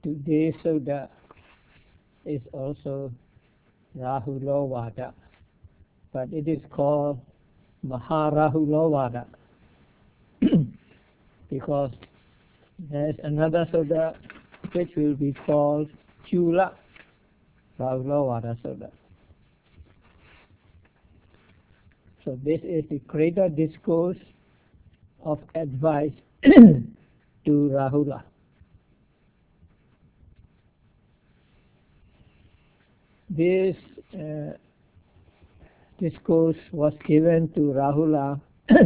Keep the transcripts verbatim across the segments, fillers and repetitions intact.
today's Sutta is also Rahulovada, but it is called Maharahulovada because there's another Sutta which will be called Chula Rahulovada Sutta. So this is the greater discourse of advice to Rahula. This uh, discourse was given to Rahula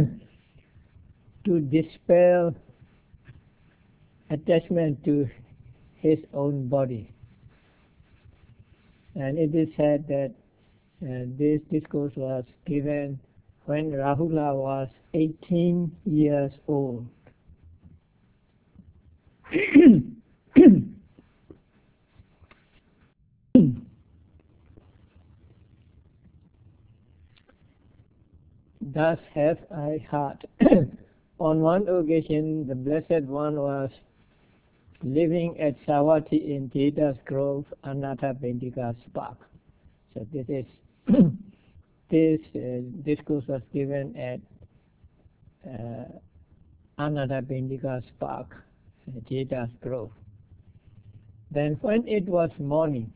to dispel attachment to his own body. And it is said that uh, this discourse was given when Rahula was eighteen years old. Thus have I heard. On one occasion, the Blessed One was living at Savatthi in Jeta's Grove, Anathapindika's park. So this is this uh, discourse was given at uh, Anathapindika's park, Jeta's Grove. Then when it was morning,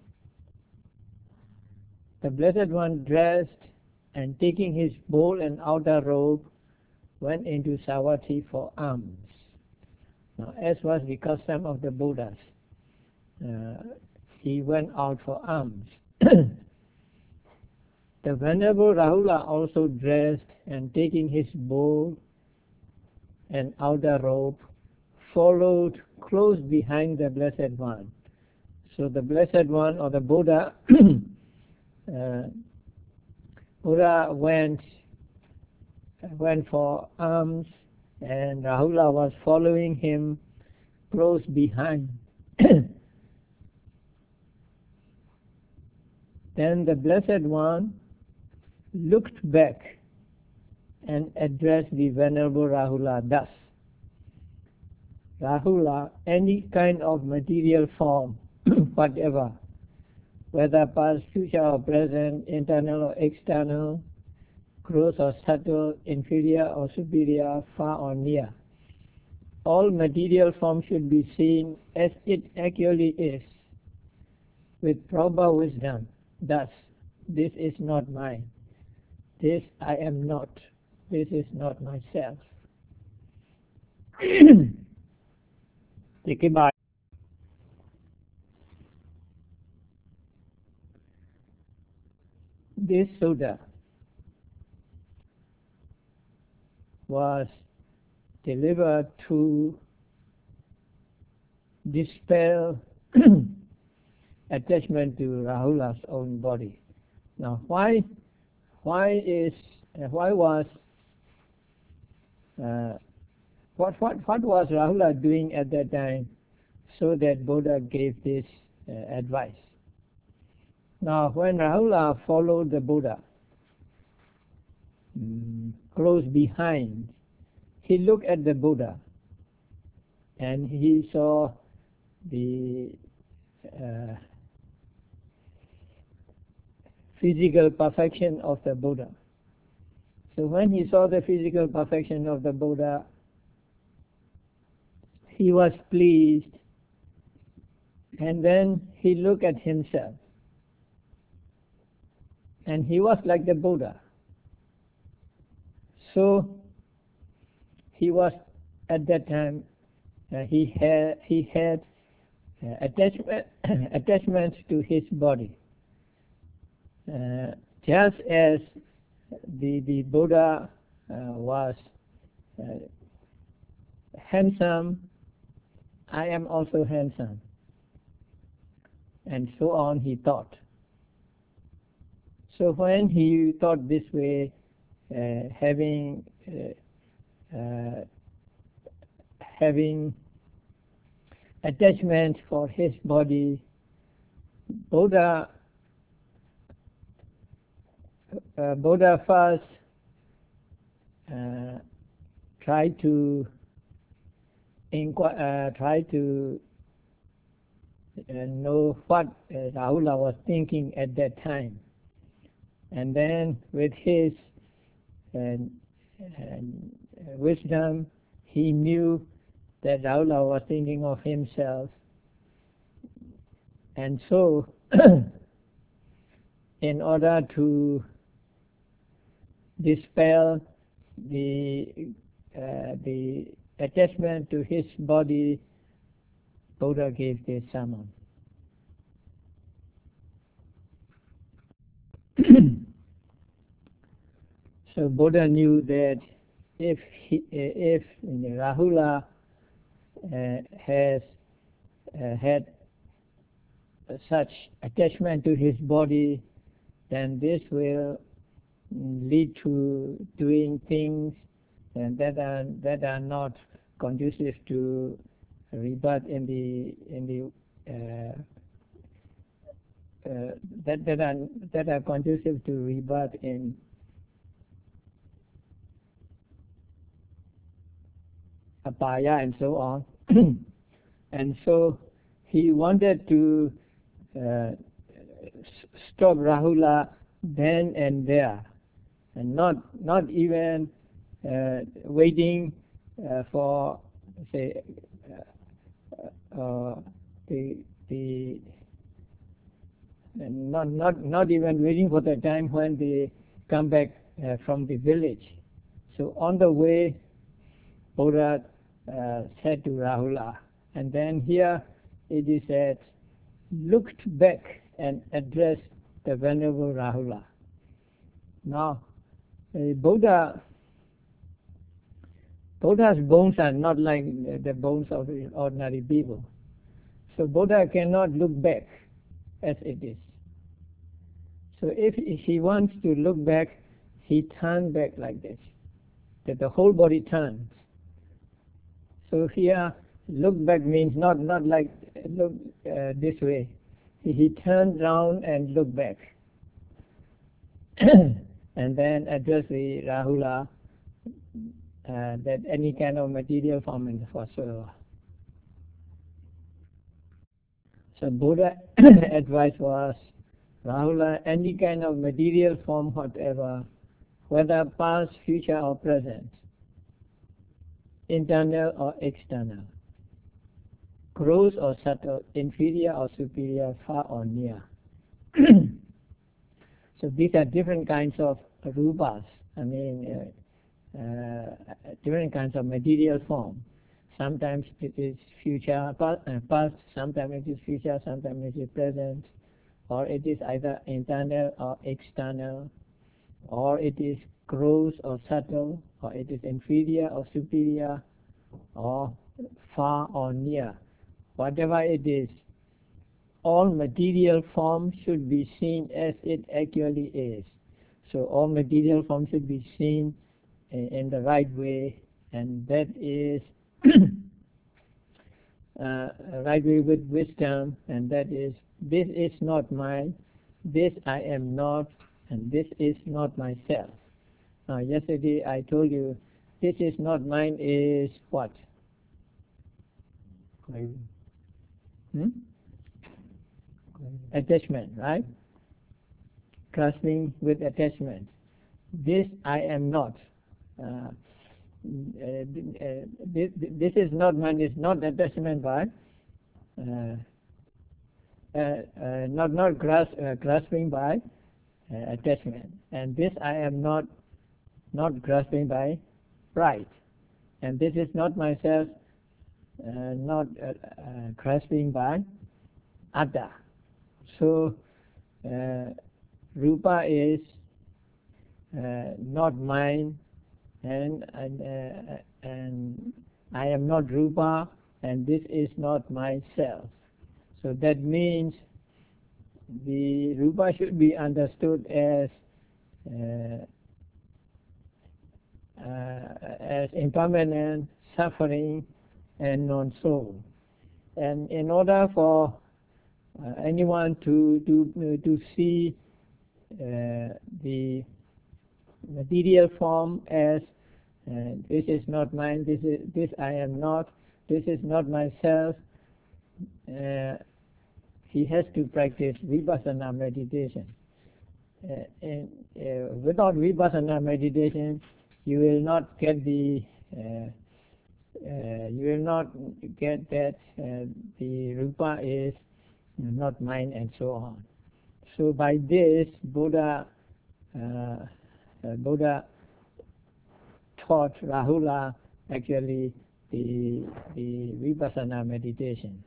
the Blessed One dressed and taking his bowl and outer robe, went into Savatthi for alms. Now, as was the custom of the Buddhas, uh, he went out for alms. The Venerable Rahula also dressed and taking his bowl and outer robe, followed close behind the Blessed One. So the Blessed One, or the Buddha, uh, Buddha went went for alms, and Rahula was following him close behind. Then the Blessed One looked back and addressed the Venerable Rahula thus: Rahula, any kind of material form, whatever, whether past, future or present, internal or external, gross or subtle, inferior or superior, far or near, all material forms should be seen as it actually is, with proper wisdom. Thus, this is not mine, this I am not, this is not myself. This Sutta was delivered to dispel attachment to Rahula's own body. Now, why, why is, uh, why was, uh, what, what, what was Rahula doing at that time so that Buddha gave this uh, advice? Now, when Rahula followed the Buddha mm, close behind, he looked at the Buddha and he saw the uh, physical perfection of the Buddha. So when he saw the physical perfection of the Buddha, he was pleased, and then he looked at himself, and he was like the Buddha. So he was at that time uh, he had he had uh, attachment attachment to his body, uh, just as the the Buddha uh, was uh, handsome. I am also handsome, and so on. He thought. So when he thought this way, uh, having uh, uh, having attachment for his body, Buddha uh, Buddha first uh, tried to inquire, uh, try to uh, know what uh, Rahula was thinking at that time. And then with his uh, uh, wisdom, he knew that Rahula was thinking of himself. And so, in order to dispel the uh, the attachment to his body, Buddha gave this summon. So Buddha knew that if he, if Rahula uh, has uh, had such attachment to his body, then this will lead to doing things and that are that are not conducive to rebirth in the in the uh, uh, that that are that are conducive to rebirth in apaya and so on. And so he wanted to uh, stop Rahula then and there, and not not even uh, waiting uh, for say uh, uh, the the not not not even waiting for the time when they come back uh, from the village. So on the way, Buddha uh, said to Rahula, and then here it is said, looked back and addressed the Venerable Rahula. Now, uh, Buddha, Buddha's bones are not like the bones of ordinary people. So Buddha cannot look back as it is. So if he wants to look back, he turns back like this, that the whole body turns. So here, look back means not, not like look uh, this way. He, he turns round and look back. And then address the Rahula uh, that any kind of material form in the whatsoever. So Buddha advice was, Rahula, any kind of material form whatever, whether past, future or present, internal or external, gross or subtle, inferior or superior, far or near. So these are different kinds of rupas, I mean uh, uh, different kinds of material form. Sometimes it is future, past, sometimes it is future, sometimes it is present, or it is either internal or external, or it is gross or subtle, or it is inferior or superior, or far or near. Whatever it is, all material form should be seen as it actually is. So all material form should be seen in, in the right way, and that is uh, right way with wisdom, and that is, this is not mine, this I am not, and this is not myself. Now yesterday I told you, this is not mine is what? Hmm? Attachment, right? Grasping with attachment. This I am not. Uh, uh, this, this is not mine, is not attachment by uh, uh, uh, not not grasp, uh, grasping by uh, attachment. And this I am not not grasping by pride. And this is not myself, uh, not uh, uh, grasping by atta. So uh, rupa is uh, not mine, and and, uh, and I am not rupa, and this is not myself. So that means the rupa should be understood as uh, uh, as impermanent, suffering, and non-soul. And in order for uh, anyone to to uh, to see uh, the material form as uh, this is not mine, this is this I am not, this is not myself, uh, he has to practice vipassana meditation. Uh, and uh, without vipassana meditation, you will not get the uh, uh, you will not get that uh, the rupa is not mine and so on. So by this, Buddha uh, uh, Buddha taught Rahula actually the the vipassana meditation.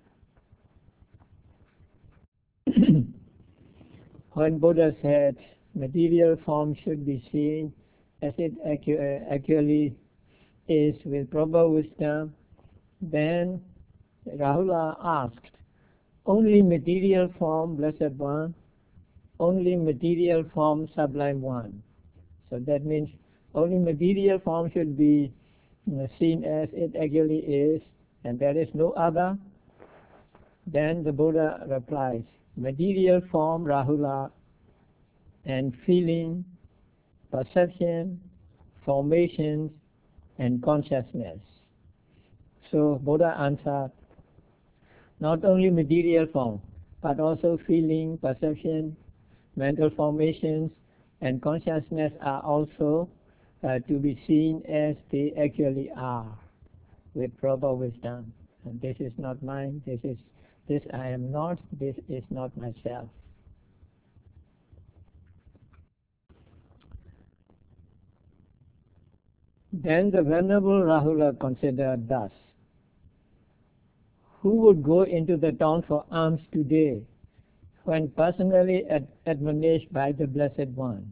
When Buddha said material form should be seen as it actu- actually is with proper wisdom, then Rahula asked, only material form, Blessed One, only material form, Sublime One. So that means only material form should be seen as it actually is, and there is no other. Then the Buddha replies, material form, Rahula, and feeling, perception, formations, and consciousness. So Buddha answered, not only material form, but also feeling, perception, mental formations, and consciousness are also uh, to be seen as they actually are, with proper wisdom. And this is not mine, this is this I am not, this is not myself. Then the Venerable Rahula considered thus, who would go into the town for alms today, when personally ad admonished by the Blessed One?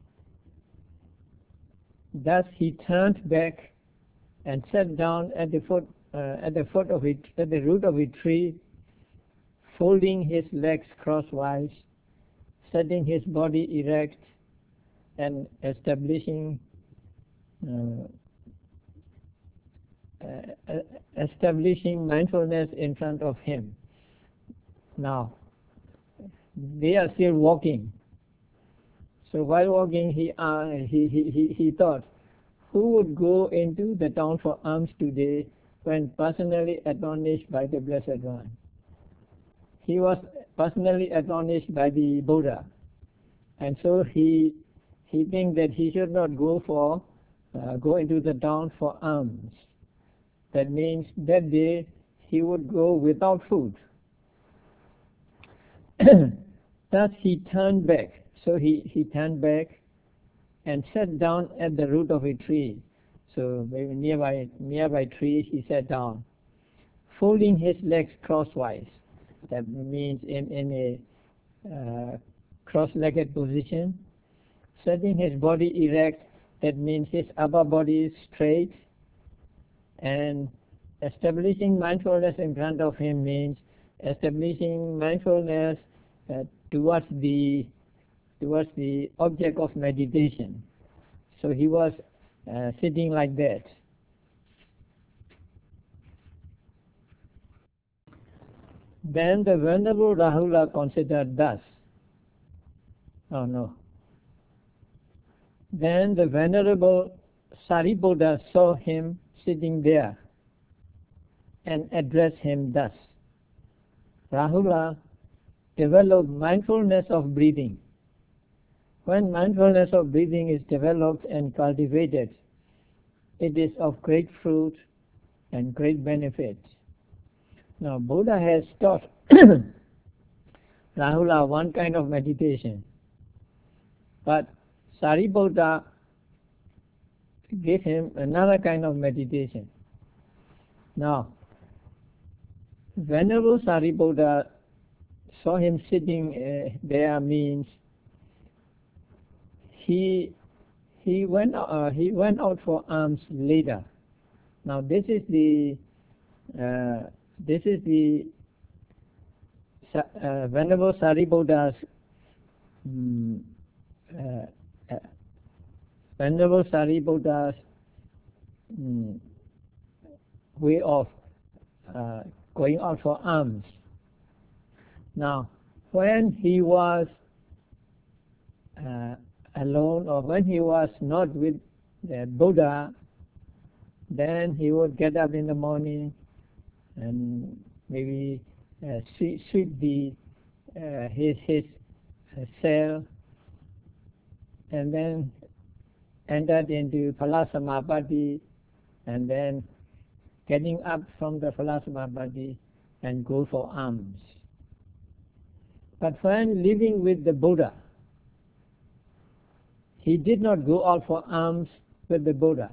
Thus he turned back and sat down at the foot, uh, at the foot of it, at the root of a tree, folding his legs crosswise, setting his body erect, and establishing uh, uh, establishing mindfulness in front of him. Now, they are still walking. So while walking, he, uh, he, he, he, he thought, who would go into the town for alms today when personally admonished by the Blessed One? He was personally admonished by the Buddha. And so he, he thinks that he should not go for, uh, go into the town for alms. That means that day he would go without food. Thus he turned back. So he, he turned back and sat down at the root of a tree. So nearby nearby tree he sat down, folding his legs crosswise. That means in, in a uh, cross-legged position, setting his body erect. That means his upper body is straight, and establishing mindfulness in front of him means establishing mindfulness uh, towards the towards the object of meditation. So he was uh, sitting like that. Then the Venerable Rahula considered thus. Oh no. Then the Venerable Sariputta saw him sitting there and addressed him thus. Rahula, develop mindfulness of breathing. When mindfulness of breathing is developed and cultivated, it is of great fruit and great benefit. Now, Buddha has taught Rahula one kind of meditation, but Sariputta gave him another kind of meditation. Now, Venerable Sariputta saw him sitting uh, there means he he went uh, he went out for alms later. Now this is the uh, this is the uh, Venerable Sariputta's um, uh, uh, Venerable Sariputta's um, way of uh, going out for alms. Now, when he was uh, alone, or when he was not with the Buddha, then he would get up in the morning and maybe uh, sweep, sweep the uh, his his uh, cell, and then entered into Palasamapati, and then getting up from the Palasamapati and go for alms. But when living with the Buddha, he did not go out for alms with the Buddha.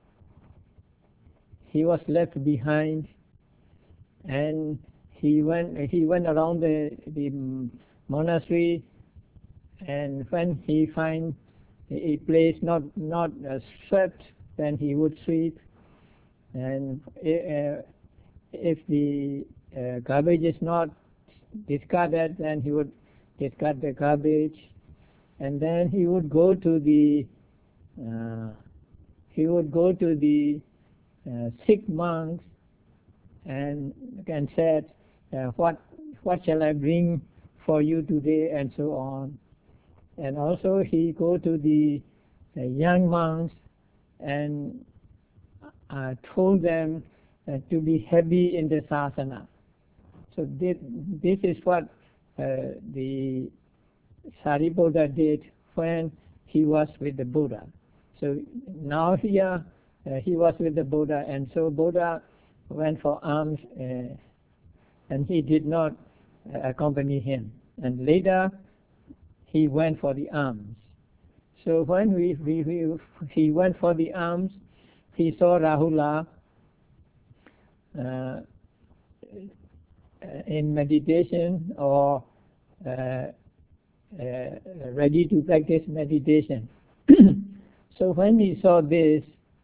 He was left behind, and he went he went around the, the monastery, and when he find a place not not uh, swept, then he would sweep, and uh, if the uh, garbage is not discarded, then he would discard the garbage, and then he would go to the uh, he would go to the uh, sick monks and and said, uh, what what shall I bring for you today, and so on. And also he go to the uh, young monks and uh, told them uh, to be heavy in the sasana. So this, this is what uh, the Sariputta did when he was with the Buddha. So now here uh, he was with the Buddha, and so Buddha went for alms, uh, and he did not uh, accompany him. And later he went for the alms. So when we, we, we, he went for the alms, he saw Rahula uh, in meditation, or uh, uh, ready to practice meditation. So when he saw this,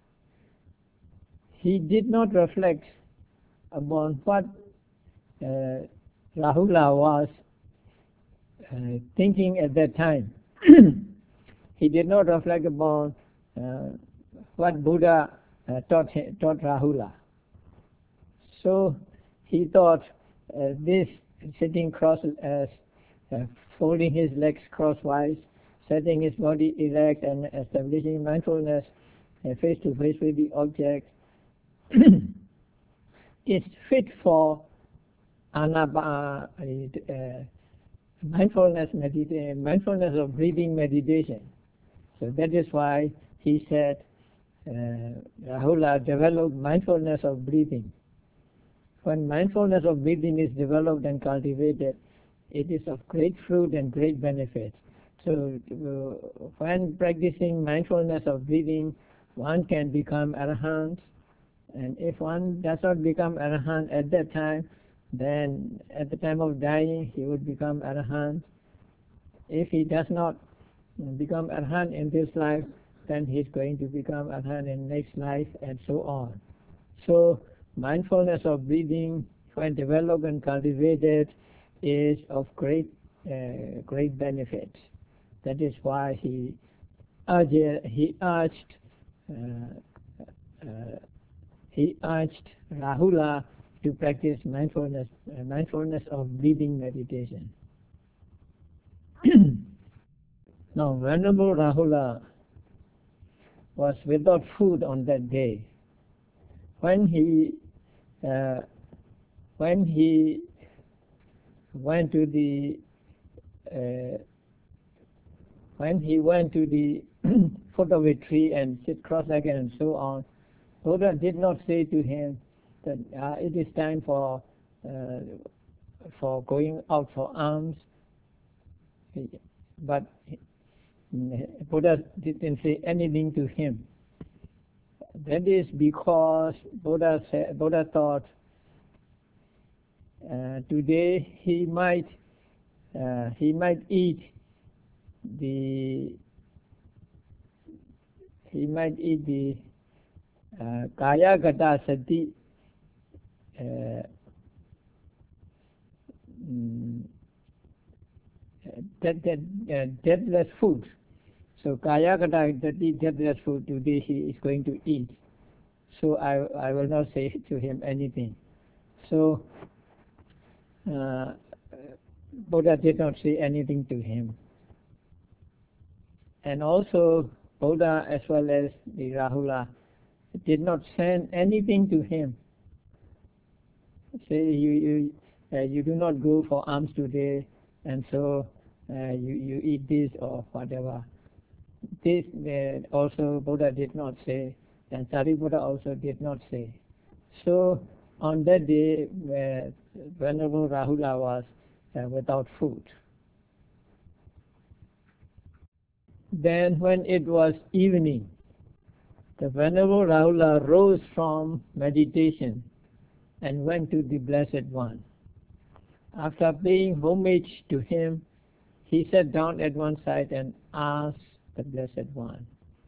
he did not reflect upon what uh, Rahula was uh, thinking at that time. He did not reflect upon uh, what Buddha uh, taught, taught Rahula. So he thought uh, this sitting cross, uh, uh, folding his legs crosswise, setting his body erect, and establishing mindfulness uh, face to face with the object is fit for anapa, uh, mindfulness meditation, mindfulness of breathing meditation. So that is why he said, uh, Rahula, develop mindfulness of breathing. When mindfulness of breathing is developed and cultivated, it is of great fruit and great benefit. So uh, when practicing mindfulness of breathing, one can become arahant, and if one does not become arahant at that time, then at the time of dying he would become arahant. If he does not become arahant in this life, then he is going to become arahant in next life, and so on. So mindfulness of breathing, when developed and cultivated, is of great uh, great benefit. That is why he urged he urged uh, uh, he urged Rahula to practice mindfulness uh, mindfulness of breathing meditation. Now, Venerable Rahula was without food on that day. When he uh, when he went to the uh, when he went to the foot of a tree and sit cross-legged and so on, Buddha did not say to him that uh, it is time for uh, for going out for alms, but Buddha didn't say anything to him. That is because Buddha said, Buddha thought uh, today he might uh, he might eat the he might eat the uh, kaya gata sati uh, mm, that, that, uh, deathless food. So kaya gata sati deathless food today he is going to eat. So I I will not say to him anything. So uh, Buddha did not say anything to him. And also Buddha as well as the Rahula did not send anything to him. Say you you uh, you do not go for alms today. and so uh, you, you eat this or whatever. This uh, also Buddha did not say, and Sariputta also did not say. So on that day, uh, Venerable Rahula was uh, without food. Then when it was evening, the Venerable Rahula rose from meditation and went to the Blessed One. After paying homage to him, he sat down at one side and asked the Blessed One,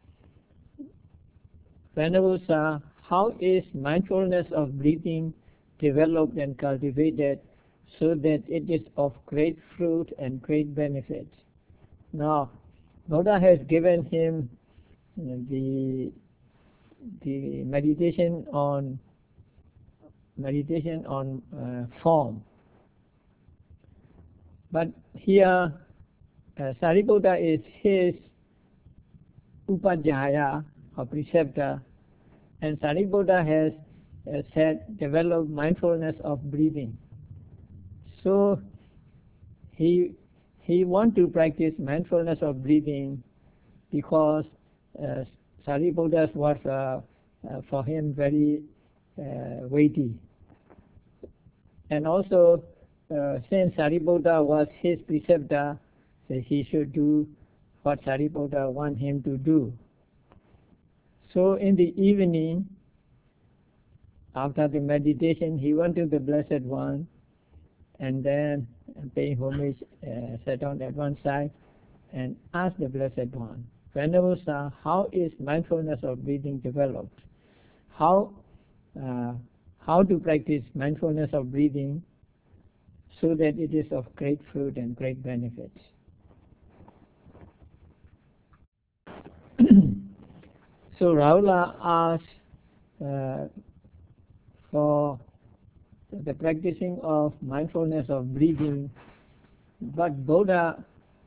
Venerable Sir, how is mindfulness of breathing developed and cultivated so that it is of great fruit and great benefit? Now, Buddha has given him the the meditation on meditation on uh, form, but here uh, Sariputta is his Upajjhaya or preceptor, and Sariputta has uh, said develop mindfulness of breathing. So he he want to practice mindfulness of breathing because uh, Sariputta's was uh, uh, for him very uh, weighty, and also uh, since Sariputta was his preceptor, so he should do what Sariputta want him to do. So in the evening, after the meditation, he went to the Blessed One, and then paying homage, uh, sat down at one side and asked the Blessed One, Venerable Sir, how is mindfulness of breathing developed? How, uh, how to practice mindfulness of breathing so that it is of great fruit and great benefit? So Rahula asked uh, for the practicing of mindfulness of breathing, but Buddha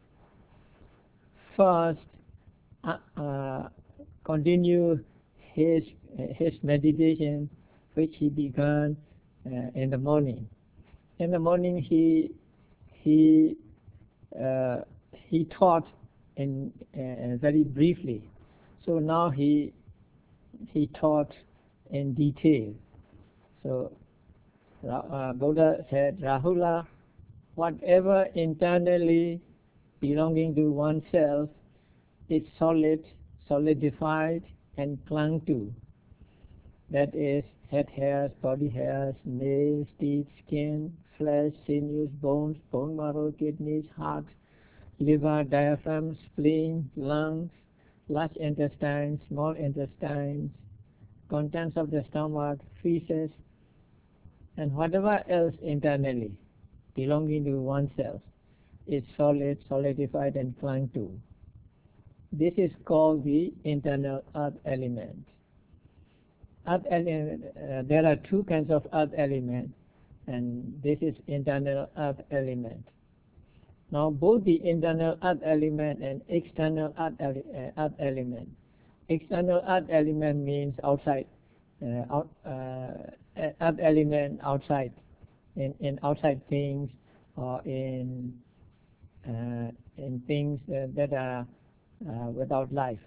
first uh, uh, continue his his meditation, which he began uh, in the morning. In the morning, he he uh, he taught in uh, very briefly. So now he he taught in detail. So uh, Buddha said, Rahula, whatever internally belonging to oneself is solid, solidified, and clung to. That is, head hairs, body hairs, nails, teeth, skin, flesh, sinews, bones, bone marrow, kidneys, heart, liver, diaphragm, spleen, lungs, large intestine, small intestines, contents of the stomach, feces, and whatever else internally belonging to oneself is solid, solidified, and clung to. This is called the internal earth element. Earth element uh, there are two kinds of earth element, and this is internal earth element. Now both the internal earth element and external earth, ele uh, earth element. External earth element means outside, uh, out, uh, earth element outside, in, in outside things or in uh, in things uh, that are uh, without life.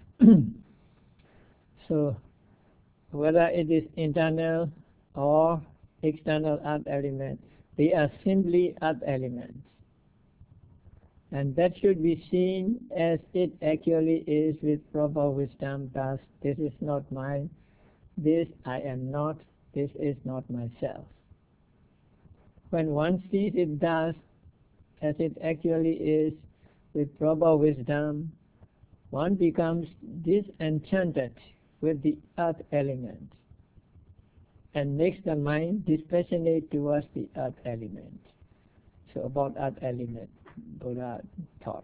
So whether it is internal or external earth element, they are simply earth elements. And that should be seen as it actually is with proper wisdom. Thus, this is not mine, this I am not, this is not myself. When one sees it thus, as it actually is, with proper wisdom, one becomes disenchanted with the earth element and makes the mind dispassionate towards the earth element. So about earth element, Buddha taught.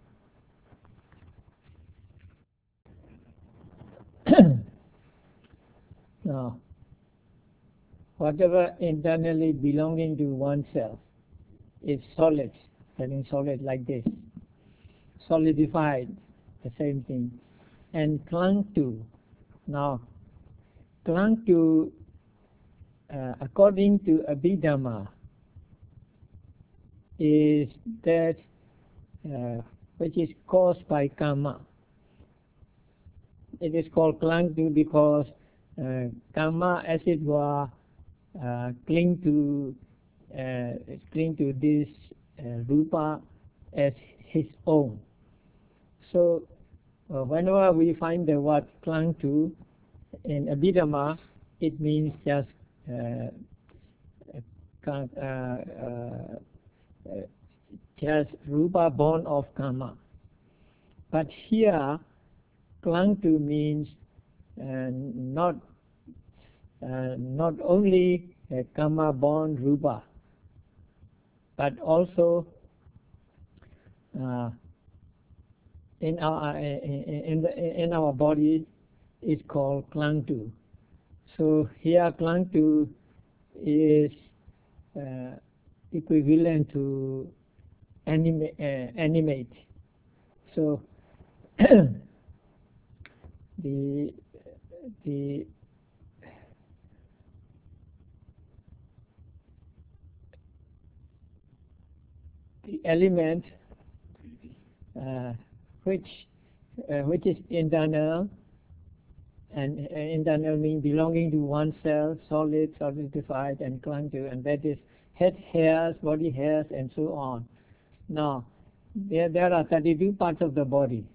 Now, whatever internally belonging to oneself is solid, having solid like this, solidified, the same thing, and clung to. Now, clung to, uh, according to Abhidhamma, is that uh, which is caused by karma. It is called klang to because uh, karma, as it were, uh, cling to uh, cling to this uh, rupa as his own. So uh, whenever we find the word klang to in Abhidhamma, it means just uh, uh, uh, uh, just rupa born of karma. But here, klang to means uh, not uh, not only uh, karma born rupa, but also uh, in our in, in, the, in our body is called klang to. So here, klang to is uh, equivalent to anima, uh, animate. So the the the element uh, which uh, which is internal, and uh, internal means belonging to oneself, solid, solidified, and clung to, and that is head hairs, body hairs, and so on. Now, there there are thirty-two parts of the body,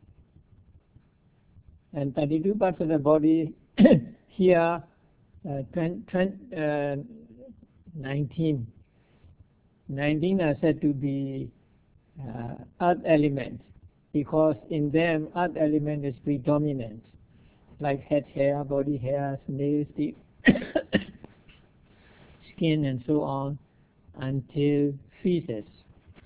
and thirty-two parts of the body here, uh, twenty, twenty, uh, nineteen, nineteen are said to be uh, earth element, because in them earth element is predominant, like head hair, body hairs, nails, teeth, skin, and so on, until feces.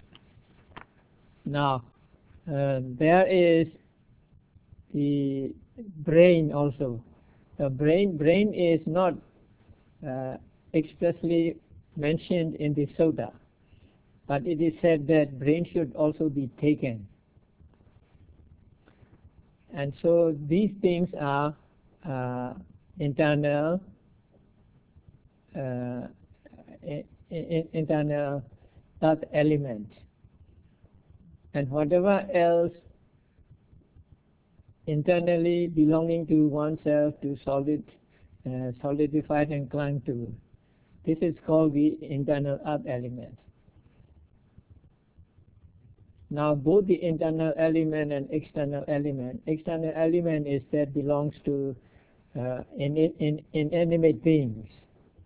Now, uh, there is the brain also. The brain, brain is not uh, expressly mentioned in the Sutta, but it is said that brain should also be taken. And so these things are uh, internal, uh, internal earth element. And whatever else internally belonging to oneself, to solid, uh, solidified and clung to, this is called the internal earth element. Now both the internal element and external element, external element is that belongs to uh, in, in, inanimate beings.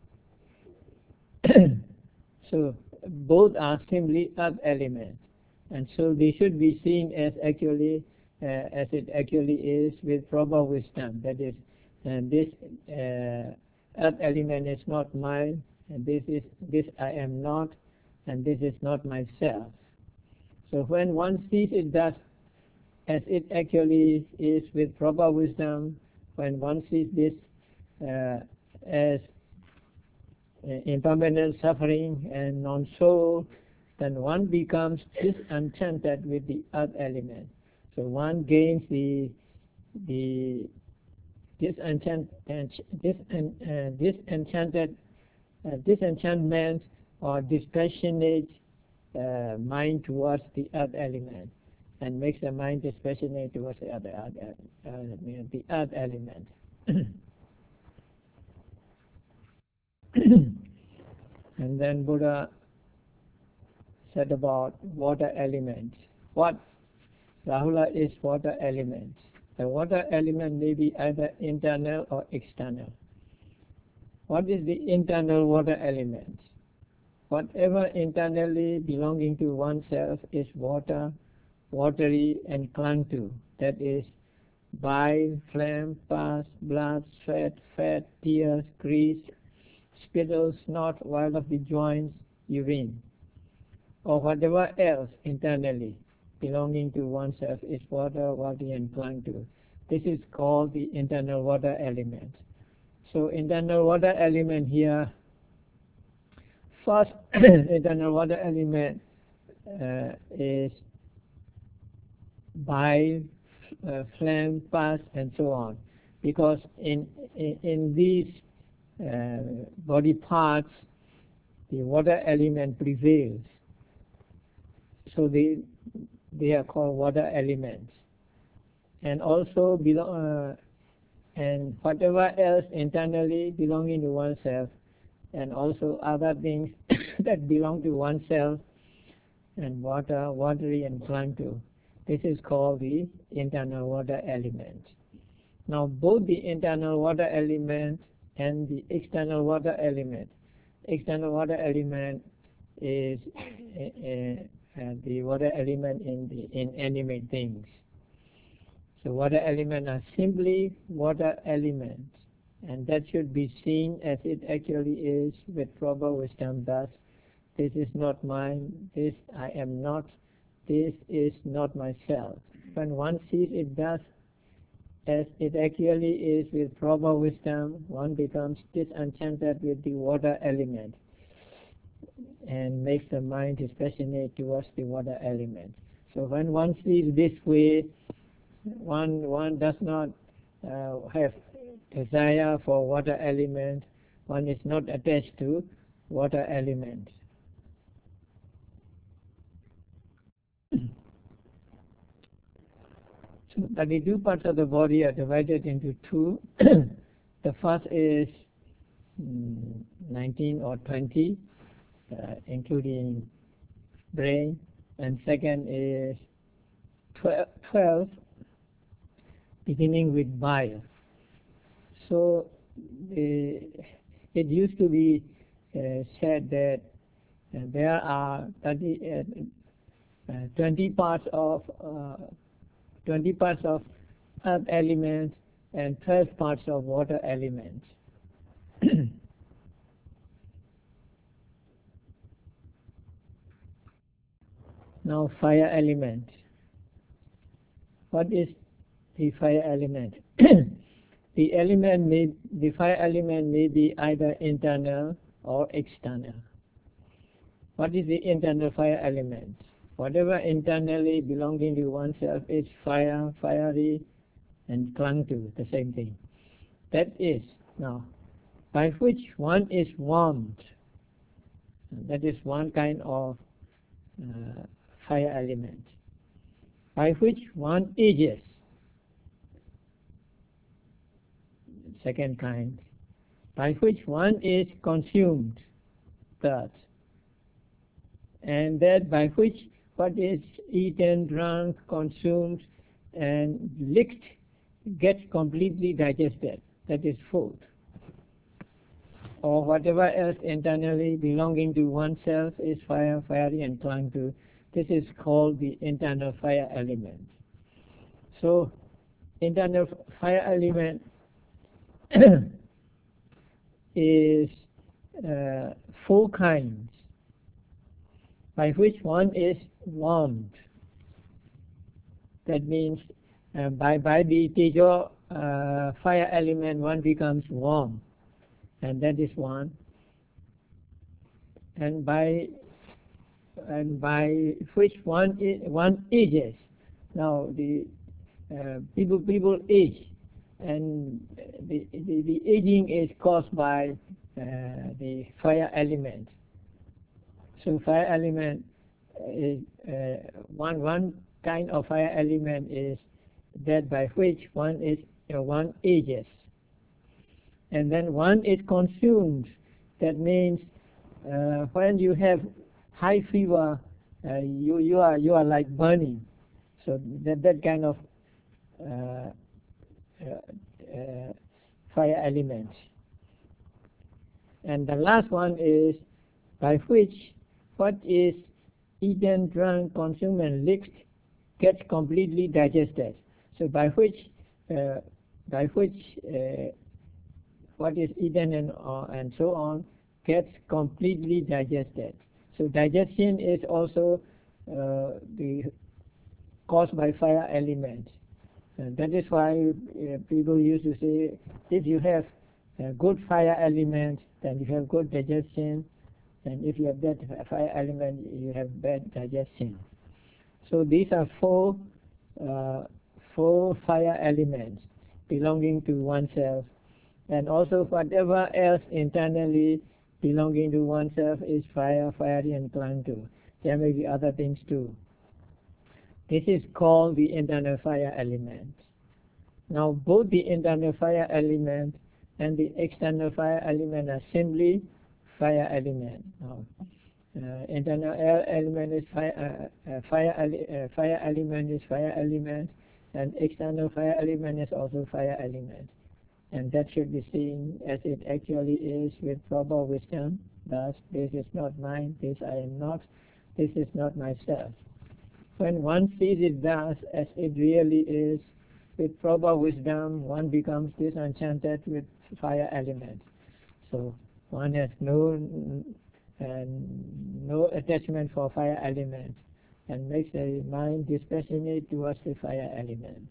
So both are simply earth element, and so they should be seen as actually uh, as it actually is with proper wisdom. That is, and this uh, earth element is not mine, and this is this I am not, and this is not myself. So when one sees it thus as it actually is with proper wisdom, when one sees this uh, as impermanent suffering and non-soul, then one becomes disenchanted with the earth element. So one gains the the disenchant, dis, uh, disenchanted uh, disenchantment or dispassionate uh, mind towards the earth element, and makes the mind dispassionate towards the other earth, uh, the earth element. And then Buddha said about water element. What, Rahula, is water element? The water element may be either internal or external. What is the internal water element? Whatever internally belonging to oneself is water, watery, and clung to. That is bile, phlegm, pus, blood, sweat, fat, tears, grease, spittle, snot, oil of the joints, urine, or whatever else internally belonging to oneself is water, watery, and clung to. This is called the internal water element. So internal water element here, first internal water element uh, is bile, uh, phlegm, pus, and so on, because in in, in these uh, body parts the water element prevails. so they they are called water elements. And also belong uh, and whatever else internally belonging to oneself, and also other things that belong to oneself, and water, watery and clung to. This is called the internal water element. Now both the internal water element and the external water element. External water element is uh, uh, the water element in the inanimate things. So water elements are simply water elements, and that should be seen as it actually is with proper wisdom. Thus, this is not mine, this I am not, this is not myself. When one sees it thus, as it actually is with proper wisdom, one becomes disenchanted with the water element and makes the mind dispassionate towards the water element. So when one sees this way, one one does not uh, have desire for water element, one is not attached to water element. So thirty-two parts of the body are divided into two. The first is mm, nineteen or twenty, uh, including brain, and second is twelve, beginning with bile. So uh, it used to be uh, said that uh, there are thirty, uh, uh, twenty parts of uh, twenty parts of earth element and twelve parts of water element. Now fire element. What is the fire element? The element may, the fire element may be either internal or external. What is the internal fire element? Whatever internally belonging to oneself is fire, fiery, and clung to, the same thing. That is, now, by which one is warmed. That is one kind of uh, fire element. By which one ages. Second kind. By which one is consumed. Third. And that by which what is eaten, drunk, consumed, and licked gets completely digested. That is food. Or whatever else internally belonging to oneself is fire, fiery, and clung to. This is called the internal fire element. So, internal fire element is uh, four kinds, by which one is warmed. That means uh, by, by the Tejo uh, fire element, one becomes warm, and that is one. And by and by which one is, one ages. Now the uh, people people age, and the, the the aging is caused by uh, the fire element. So fire element is uh, one one kind of fire element is that by which one is uh, one ages, and then one is consumed. That means uh, when you have high fever, uh, you you are you are like burning. So that that kind of uh, uh, uh, fire element. And the last one is by which what is eaten, drunk, consumed, and licked gets completely digested. So by which uh, by which uh, what is eaten and uh, and so on gets completely digested. So digestion is also uh, the caused by fire element. And that is why uh, people used to say, if you have a good fire element, then you have good digestion, and if you have bad fire element, you have bad digestion. So these are four, uh, four fire elements belonging to oneself, and also whatever else internally belonging to oneself is fire, fiery, and clung to. There may be other things too. This is called the internal fire element. Now both the internal fire element and the external fire element are simply fire element. Now, uh, internal air element is fire, uh, uh, fire, ele uh, fire element is fire element, and external fire element is also fire element. And that should be seen as it actually is with proper wisdom. Thus, this is not mine, this I am not, this is not myself. When one sees it thus as it really is, with proper wisdom, one becomes disenchanted with fire element. So one has no uh, no attachment for fire element, and makes the mind dispassionate towards the fire element.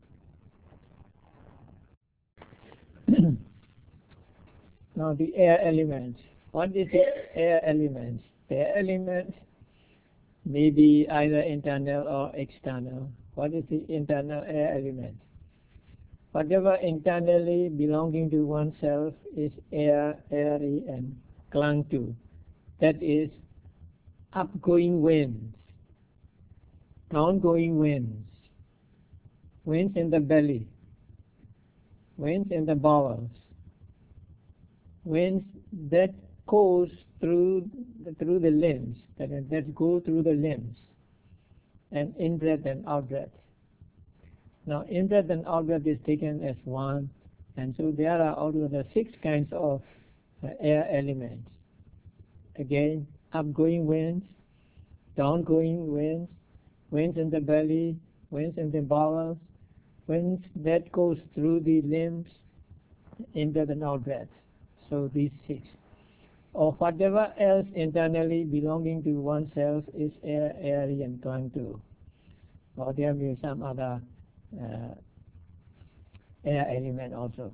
Now the air element. What is the air element? The air element may be either internal or external. What is the internal air element? Whatever internally belonging to oneself is air, airy, and clung to. That is upgoing winds, downgoing winds, winds in the belly, winds in the bowels, winds that goes through the, through the limbs, that, that go through the limbs, and in-breath and out-breath. Now, in-breath and out-breath is taken as one, and so there are altogether six kinds of uh, air elements. Again, upgoing winds, downgoing winds, winds in the belly, winds in the bowels, winds that goes through the limbs, in-breath and out-breath. So these six. Or whatever else internally belonging to oneself is air, airy, and clung to. Or there may be some other uh, air element also.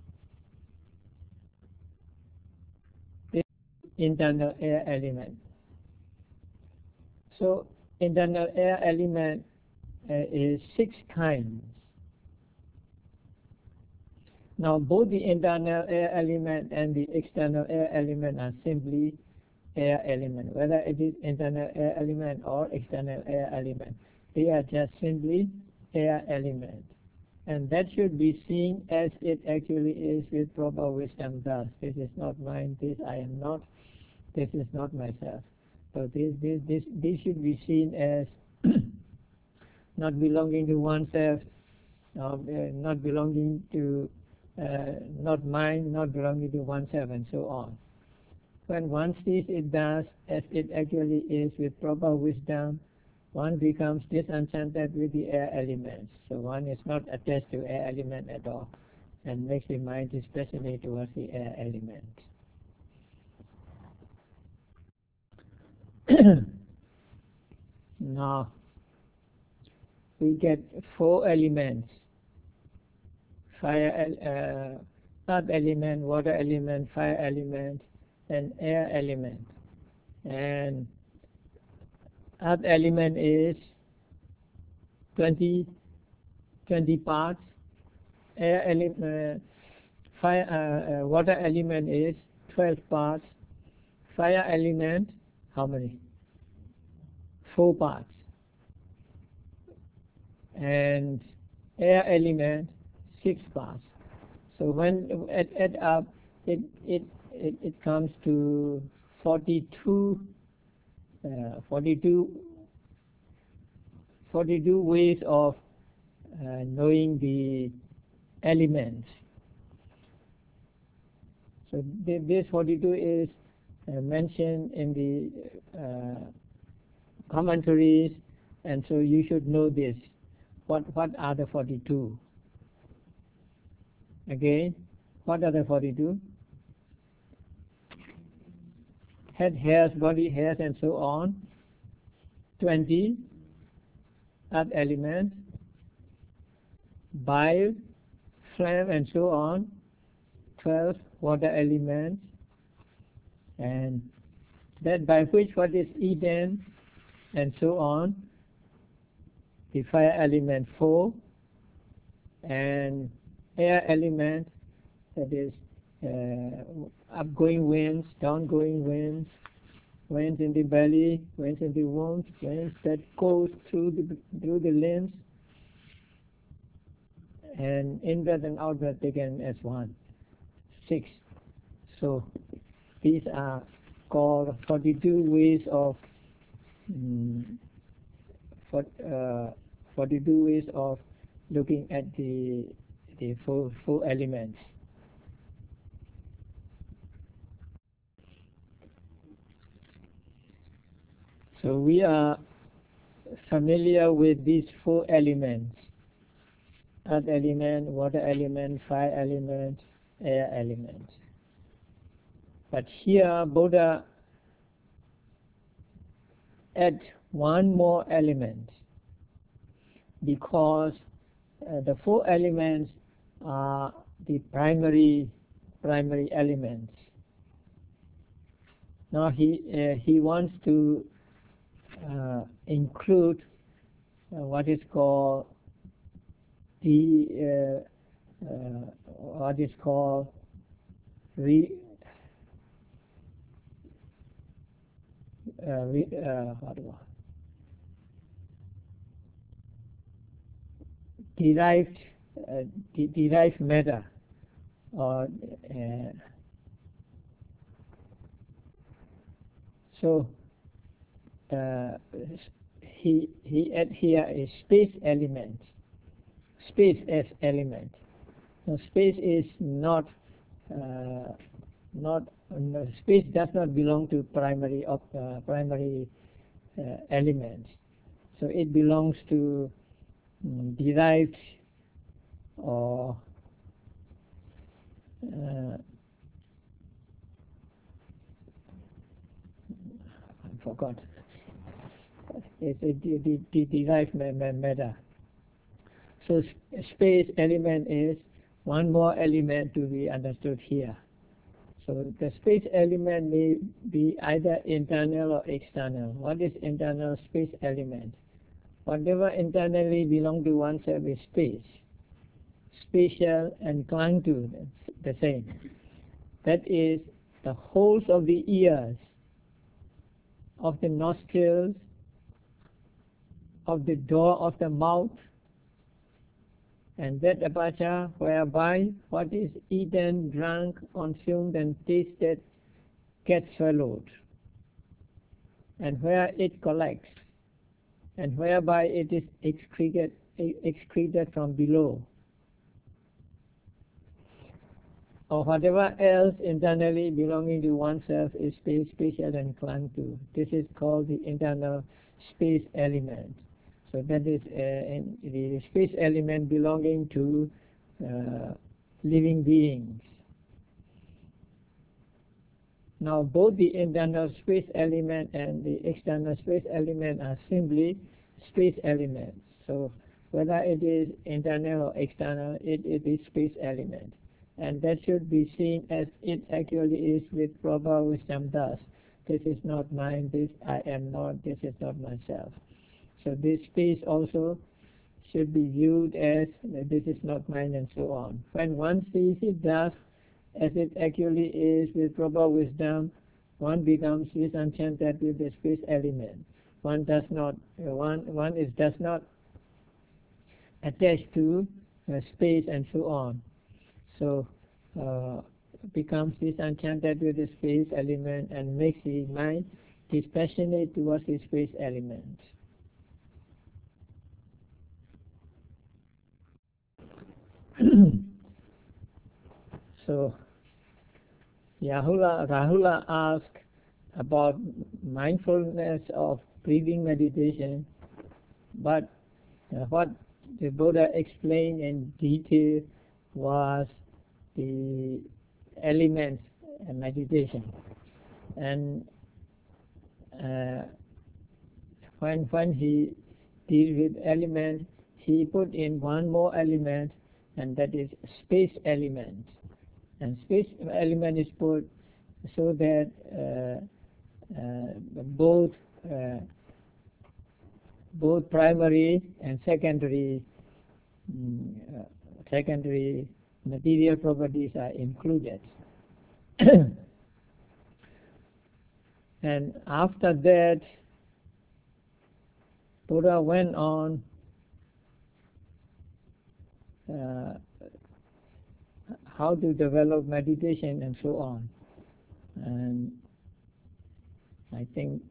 This internal air element. So internal air element uh, is six kinds. Now both the internal air element and the external air element are simply air element, whether it is internal air element or external air element. They are just simply air element. And that should be seen as it actually is with proper wisdom. Thus, this is not mine, this I am not, this is not myself. So this, this, this, this should be seen as not belonging to oneself, um, uh, not belonging to, uh, not mine, not belonging to oneself, and so on. When one sees it thus as it actually is with proper wisdom, one becomes disenchanted with the air elements. So one is not attached to air element at all, and makes the mind especially towards the air element. Now we get four elements: fire, uh, earth element, water element, fire element, and air element. And earth element is twenty, twenty parts. Air element, uh, fire, uh, uh, water element is twelve parts. Fire element, how many? Four parts. And air element, six parts. So when add, add up, it, it, it, it comes to forty-two, uh, forty-two, forty-two ways of uh, knowing the elements. So this forty-two is uh, mentioned in the uh, commentaries, and so you should know this. What, what are the forty-two? Again, what are the forty-two? Head hairs, body hairs, and so on. twenty, earth element, bile, flame, and so on. twelve, water elements, and that by which what is eaten, and so on. The fire element four, and air element, that is uh, upgoing winds, downgoing winds, veins in the belly, veins in the wounds, veins that goes through the through the limbs, and in-breath and out-breath taken as one. Six. So these are called forty-two ways of um, for, uh, forty-two ways of looking at the the four four elements. So we are familiar with these four elements: earth element, water element, fire element, air element. But here Buddha add one more element, because uh, the four elements are the primary primary elements. Now he uh, he wants to uh, include uh, what is called the uh, uh, what is called re, uh, re, uh, what do I- derived uh, de derived matter, or uh, so uh, he he add here a space element, space as element. Now space is not uh, not no, space does not belong to primary of uh, primary uh, elements, so it belongs to um, derived or uh, I forgot. It's a de de de derived matter. So space element is one more element to be understood here. So the space element may be either internal or external. What is internal space element? Whatever internally belongs to oneself is space. Spatial and clung to, the same. That is the holes of the ears, of the nostrils, of the door of the mouth, and that aperture whereby what is eaten, drunk, consumed, and tasted gets swallowed, and where it collects, and whereby it is excreted, excreted from below, or whatever else internally belonging to oneself is space, spatial, and clung to. This is called the internal space element. So that is uh, the space element belonging to uh, living beings. Now both the internal space element and the external space element are simply space elements. So whether it is internal or external, it, it is space element. And that should be seen as it actually is with proper wisdom thus. This is not mine, this I am not, this is not myself. So this space also should be viewed as this is not mine and so on. When one sees it thus, as it actually is with proper wisdom, one becomes disenchanted with the space element. One does not, uh, one, one is does not attach to uh, space and so on. So uh, becomes disenchanted with the space element and makes the mind dispassionate towards the space element. So Rahula, Rahula asked about mindfulness of breathing meditation, but uh, what the Buddha explained in detail was the elements and meditation. And uh, when, when he deals with elements, he put in one more element, and that is space element. And space element is put so that uh, uh, both uh, both primary and secondary mm, uh, secondary material properties are included. And after that, Buddha went on uh, how to develop meditation and so on. And I think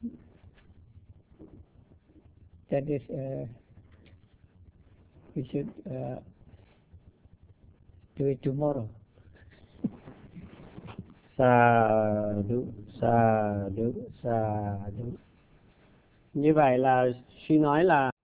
that is, uh, we should uh, do it tomorrow. Sadhu, sadhu, sadhu. Như vậy là suy nói là